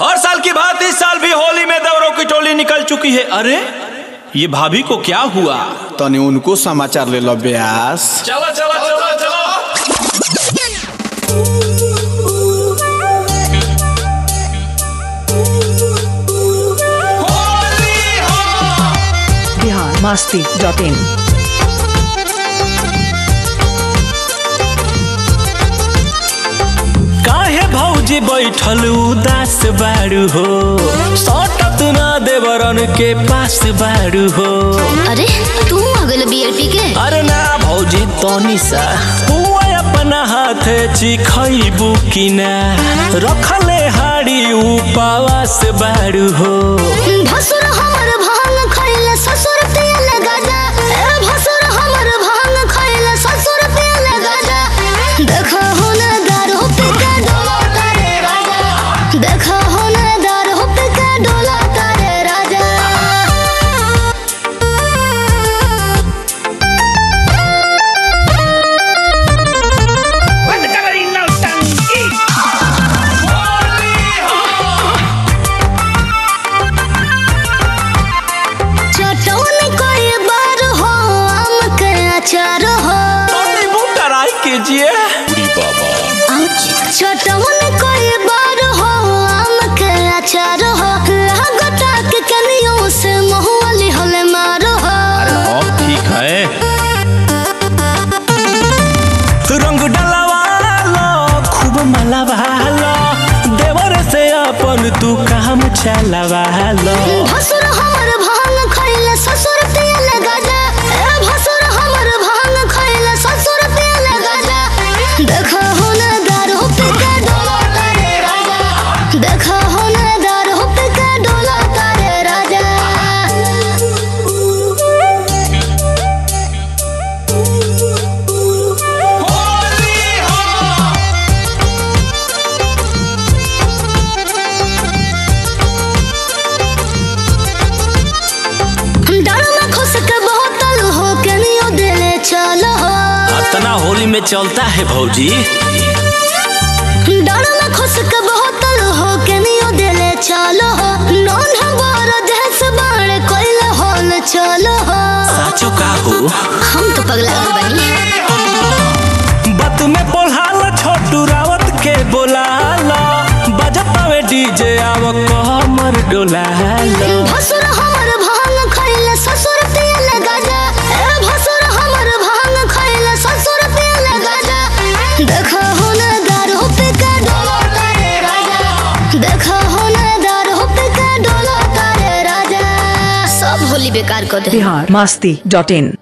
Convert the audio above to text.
हर साल की बात इस साल भी होली में देवरों की टोली निकल चुकी है। अरे ये भाभी को क्या हुआ? तने उनको समाचार ले लो ब्यास। चलो चलो चलो चलो। biharmasti.in काहे भौजी बैठल उदास बारू हो, सटत ना देवरन के पास बारू हो। अरे तू आ गइल बियर पी के? अरे ना भौजी तनी सा हुआ अपना हाथे चिखइबू कि ना, रखले हाड़ी उपवास बारू हो। भसुर हमर भांग खइले ससुर पियल गाजा, ए भसुर हमर भांग खइले ससुर पियल गाजा। देखो हो ना दारू पे के डोला तारे राजा, देखो हो ना दारू पे के डोला तारे राजा। चटौनी कोई बार हो, आम के अचार हो। नींबू टराई कीजिए। चटौनी कोई बार हो, आम के अचार हो। लागता के कनियों से महुआली होले मार हो। अब ठीक है। रंग डलवा लो, खूब मलवा लो, देवर से अपन तू काम चलवा लो। भसुर हमर भांग खइले ससुर पियल गाजा, ए भसुर हमर भांग खइले ससुर पियल गाजा। देखो हो ना दारू पे के डोला तारे राजा, देखो हो ना दारू पे के डोला तारे राजा। डर में खुश के बोतल हो के नियो दिले चलो हो। इतना होली में चलता है भौजी। डर में खुश के बोतल हो के नियो दिले चलो हो। नॉन हमारा देश बाण कोइल होल चलो हो। साचो का हो? हम तो पगला गइल बानी। बत में बोलाल छोटू रावत के बोलाल, बजतावे डीजे आव कमर डोलाल। भसुर हमर भांग खइले ससुर पियल गाजा, ए भसुर हमर भांग खइले ससुर पियल गाजा। देखो हो ना दारू पे के डोला तारे राजा, देखो हो ना दारू पे के डोला तारे राजा। सब होली बेकार कर दे। biharmasti.in